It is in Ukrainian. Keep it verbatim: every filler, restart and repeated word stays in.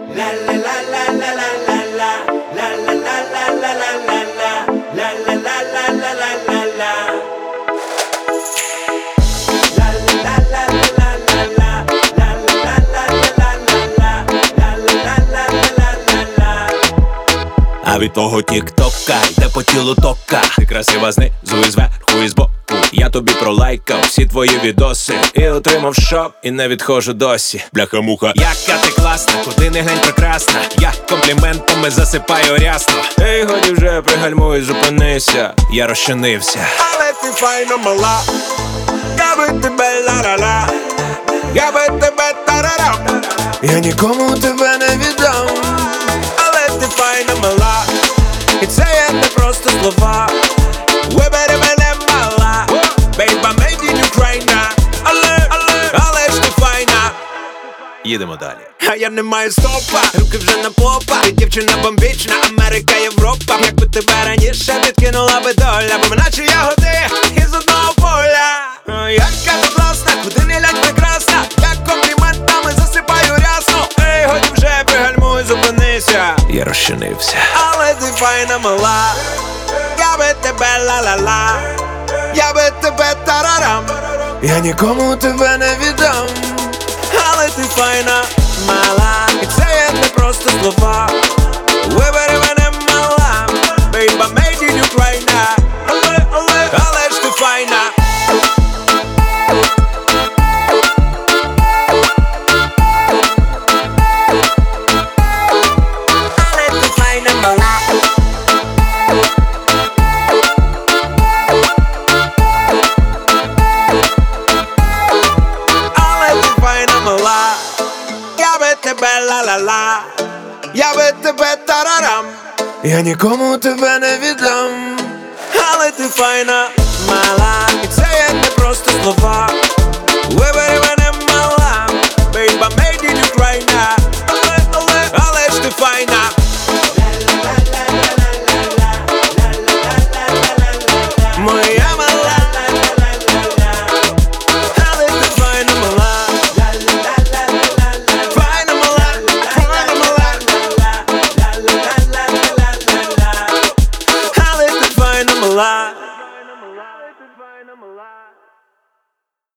А від того тік-тока йде по тілу тока. Ти красива знизу і зверху і збоку. Я тобі пролайкав всі твої відоси і отримав шок, і не відходжу досі. Бляха-муха, яка ти класна, куди не глянь прекрасна. Я компліментами засипаю рясно. Ей, годі вже пригальмуй, зупинися, я розчинився. Але ти файна мала, я би тебе ла-ла-ла, я би тебе тарарам, я нікому тебе не віддам. Але ти файна мала, і це є не просто слова. Вибери мене мала, бейба made in Ukraine. Але, але, але ж ти файна. Їдемо далі. А я не маю стопа, руки вже на попа. Ти дівчина бомбічна, Америка, Європа. Якби тебе раніше підкинула би доля, бо наче ягоди із одного поля. О, яка ти класна, куди не лядь прекрасна. Я компліментами засипаю рясно. Ей, годі вже пригальмуй, зупинися, Я розчинився. але ти файна мала, я би тебе ла-ла-ла, я би тебе тарарам, я нікому тебе не віддам. Але ти файна мала, і це є не просто слова. Вибери мене мала, бейба made in Ukraine. Але, але, але ж ти файна. Але ти файна мала. Я би тебе ла-ла-ла, я би тебе тарарам, я нікому тебе не віддам. Але ти файна мала, і це є не просто слова.